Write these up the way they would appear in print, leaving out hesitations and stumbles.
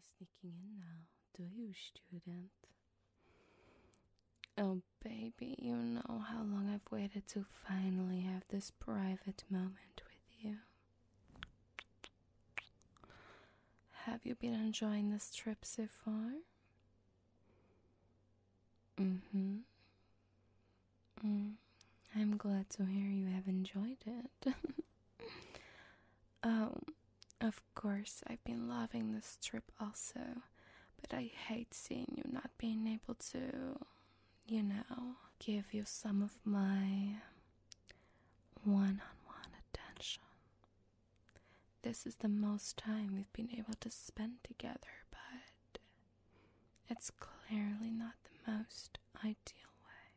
sneaking in now, do you, student? Oh, baby, you know how long I've waited to finally have this private moment with you. Have you been enjoying this trip so far? I'm glad to hear you have enjoyed it. Oh, of course, I've been loving this trip also, but I hate seeing you not being able to, give you some of my one-on-one attention. This is the most time we've been able to spend together, but it's clearly not the most ideal way.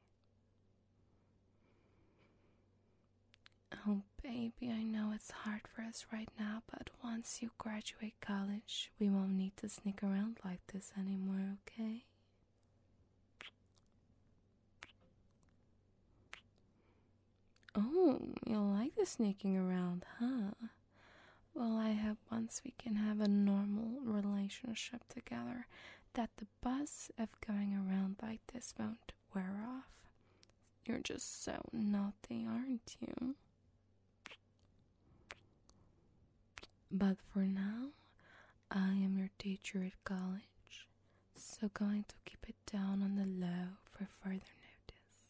Oh, baby, I know it's hard for us right now, but once you graduate college, we won't need to sneak around like this anymore, okay? Oh, you like the sneaking around, huh? Well, I hope once we can have a normal relationship together that the buzz of going around like this won't wear off. You're just so naughty, aren't you? But for now, I am your teacher at college, so going to keep it down on the low for further notice.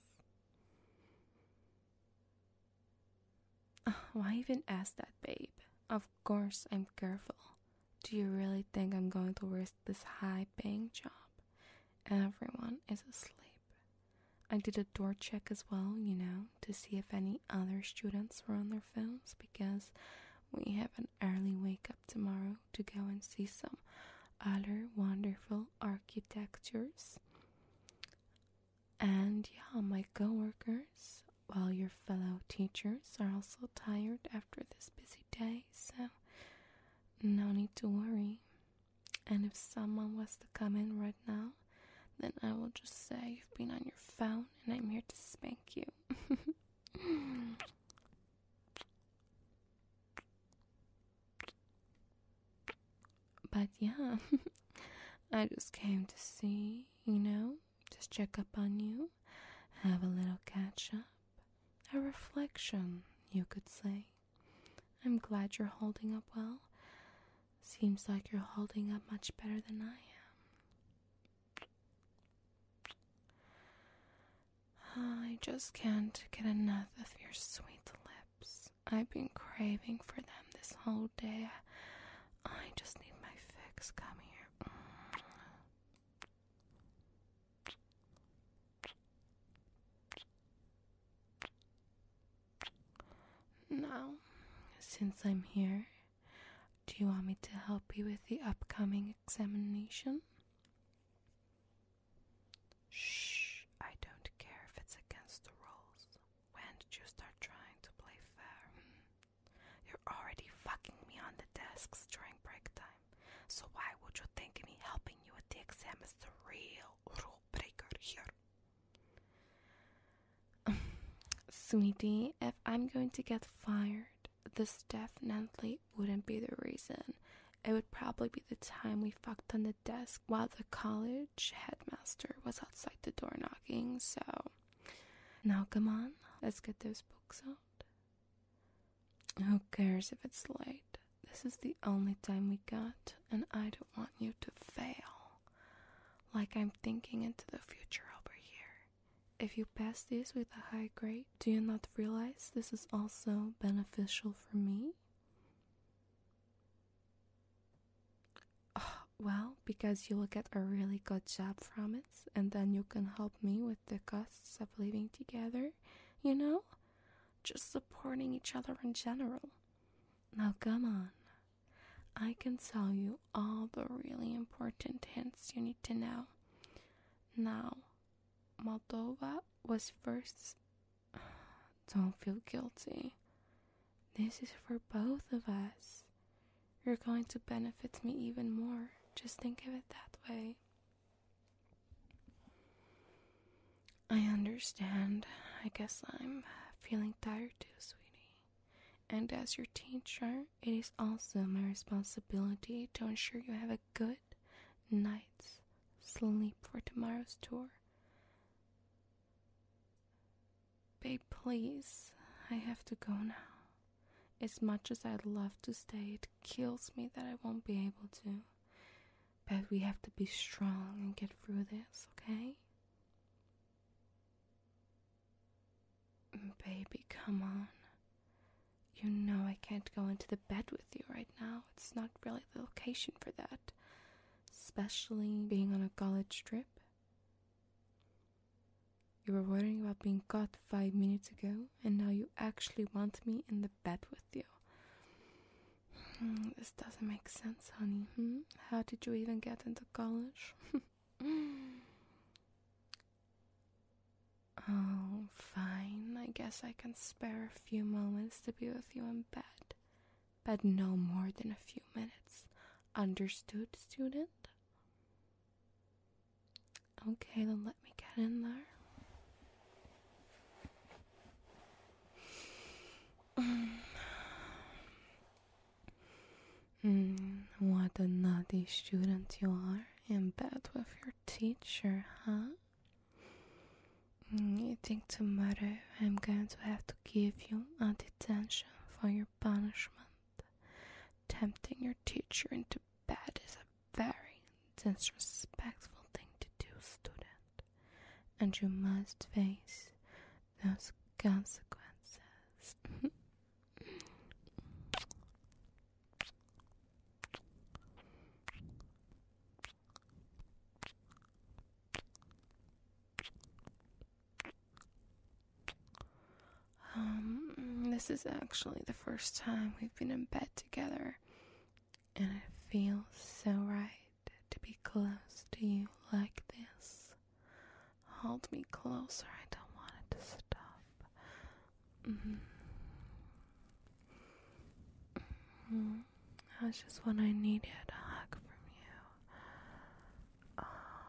Why even ask that, babe? Of course I'm careful. Do you really think I'm going to risk this high-paying job? Everyone is asleep. I did a door check as well, to see if any other students were on their phones, because we have an early wake-up tomorrow to go and see some other wonderful architectures. And yeah, my coworkers, while your fellow teachers, are also tired after this busy day, so no need to worry. And if someone was to come in right now, then I will just say you've been on your phone and I'm here to spank you. But yeah, I just came to see, just check up on you, have a little catch up, a reflection, you could say. I'm glad you're holding up well. Seems like you're holding up much better than I am. I just can't get enough of your sweet lips. I've been craving for them this whole day. I just need my fix. Come here. Now, since I'm here, do you want me to help you with the upcoming examination? Shh, I don't care if it's against the rules. When did you start trying to play fair? You're already fucking me on the desks during break time. So why would you think me helping you with the exam is the real rule breaker here? Sweetie, if I'm going to get fired, this definitely wouldn't be the reason. It would probably be the time we fucked on the desk while the college headmaster was outside the door knocking, so... Now come on, let's get those books out. Who cares if it's late? This is the only time we got, and I don't want you to fail. Like I'm thinking into the future over here. If you pass this with a high grade, do you not realize this is also beneficial for me? Well, because you'll get a really good job from it, and then you can help me with the costs of living together, Just supporting each other in general. Now come on. I can tell you all the really important hints you need to know. Now, Moldova was first. Don't feel guilty. This is for both of us. You're going to benefit me even more. Just think of it that way. I understand. I guess I'm feeling tired too, sweetie. And as your teacher, it is also my responsibility to ensure you have a good nights, sleep for tomorrow's tour. Babe, please, I have to go now. As much as I'd love to stay, it kills me that I won't be able to. But we have to be strong and get through this, okay? Baby, come on. You know I can't go into the bed with you right now. It's not really the location for that. Especially being on a college trip. You were worrying about being caught 5 minutes ago, and now you actually want me in the bed with you. This doesn't make sense, honey. How did you even get into college? Oh, fine. I guess I can spare a few moments to be with you in bed. But no more than a few minutes. Understood, student? Okay, then let me get in there. What a naughty student you are, in bed with your teacher, huh? You think tomorrow I'm going to have to give you a detention for your punishment? Tempting your teacher into bed is a very disrespectful thing to do, student. And you must face those consequences. This is actually the first time we've been in bed together, and it feels so right to be close to you like this. Hold me closer, I don't want it to stop. That's just what I needed, a hug from you.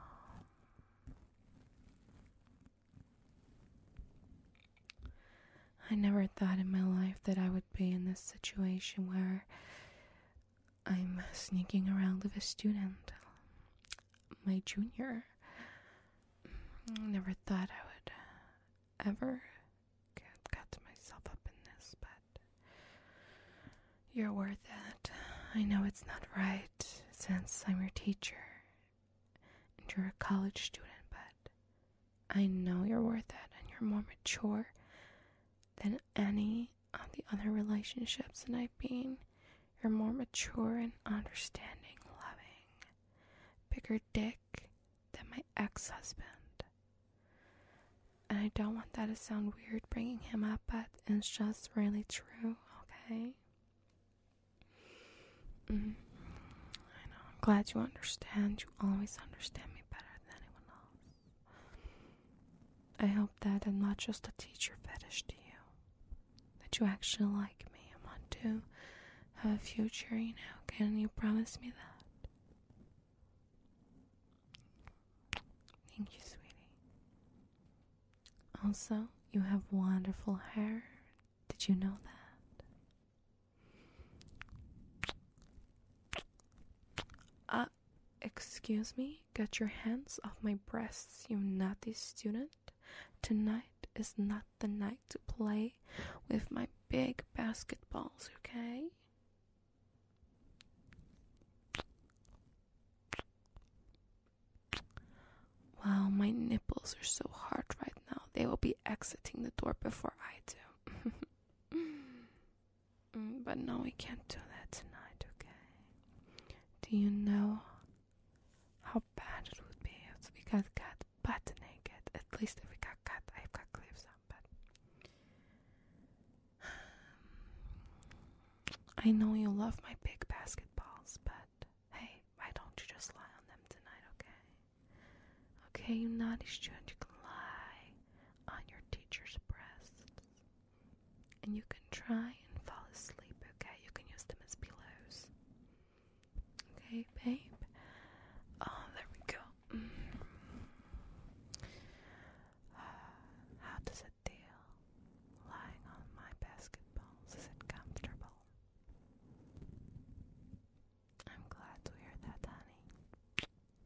I never thought in my life that I would be in this situation where I'm sneaking around with a student, my junior. I never thought I would ever get myself up in this, but you're worth it. I know it's not right since I'm your teacher and you're a college student, but I know you're worth it and you're more mature than any of the other relationships that I've been. You're more mature and understanding, loving, bigger dick than my ex-husband. And I don't want that to sound weird bringing him up, but it's just really true, okay? I know, I'm glad you understand. You always understand me better than anyone else. I hope that I'm not just a teacher fetish to you. That you actually like me and want to have a future, can you promise me that? Thank you, sweetie. Also, you have wonderful hair. Did you know that? Excuse me? Get your hands off my breasts, you naughty student. Tonight is not the night to play with my big basketballs, okay? Wow, my nipples are so hard right now. They will be exiting the door before I do. But no, we can't do that tonight, okay? Do you know how bad it would be if we got caught butt naked? At least if we got caught, I've got clips on, but I know you love my big basketballs, but hey, why don't you just lie on them tonight, okay? Okay, you naughty student, you can lie on your teacher's breasts. And you can try and fall asleep, okay? You can use them as pillows. Okay, babe? Oh, there we go. How does it feel lying on my basketballs? Is it comfortable? I'm glad to hear that, honey.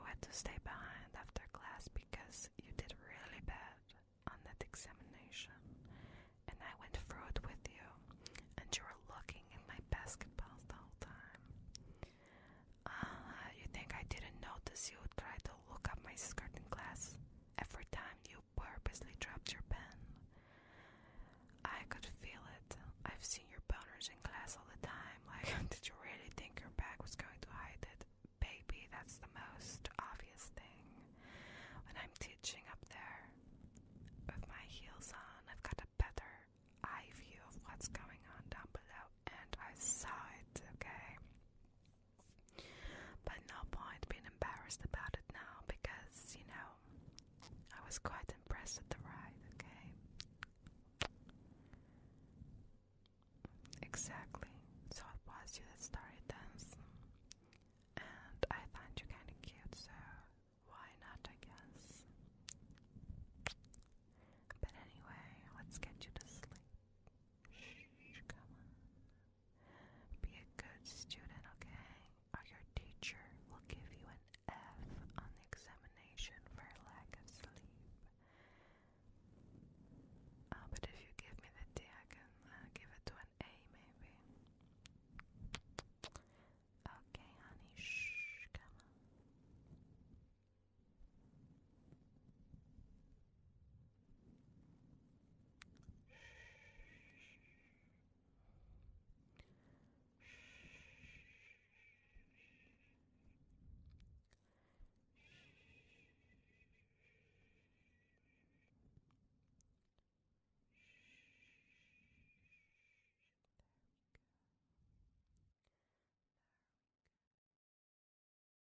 had to stay behind after class because you did really bad on that examination, and I went through it with you, and you were looking at my basketballs the whole time. You think I didn't notice you tried to look up my skirt in class every time you purposely dropped your pen? I could feel it. I've seen your boners in class all the time. Like, did you really think your bag was going to hide it? Baby, that's the most obvious thing. When I'm teaching up there with my heels on, I've got a better eye view of what's going on down below, and I saw it, okay? But no point being embarrassed about it now because, I was quite impressed with the